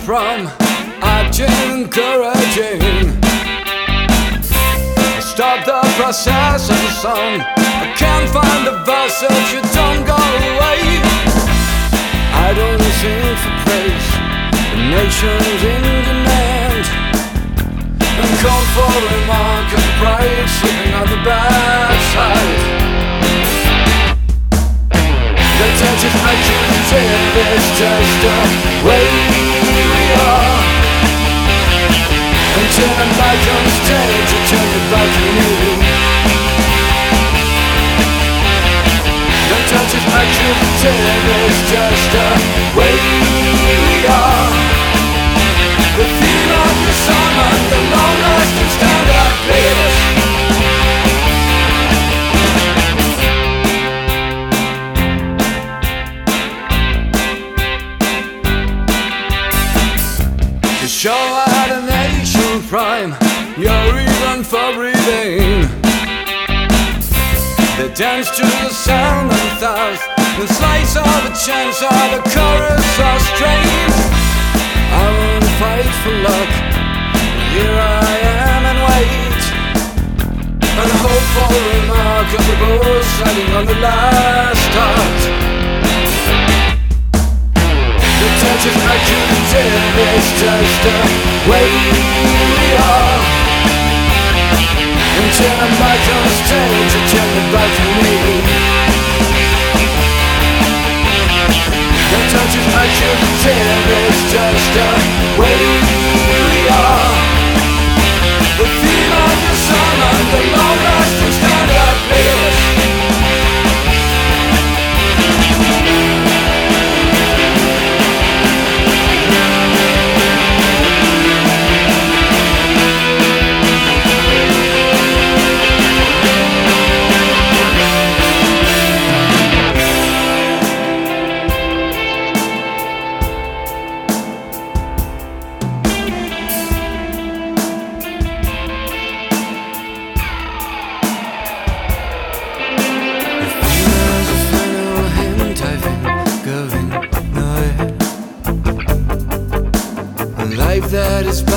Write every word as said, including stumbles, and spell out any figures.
from acting encouraging. Stop the process of the song. I can't find the verse if you don't go away. I don't sing for praise. The nation's in demand and call for a remark of pride slipping on the backside. The touch is accusative, it's just the way we are. And turn back on the stage, you turn it back to me. The touch is accusative, it's just the way we are. The theme of the song and the long-lasting stand-up playlist. The show had a nation prime, your reason for breathing. They dance to the sound of the thoughts, the slice of a chance of the chorus so strange. I won't fight for luck, here I am and wait, and hope for a remark of the bull setting on the last start. The touch is accusative, it's just the way we are. And turn it back on the stage, and turn it back to me. The touch is accusative, it's just the way we are. The theme of the song and the long-lasting stand-up playlist. That is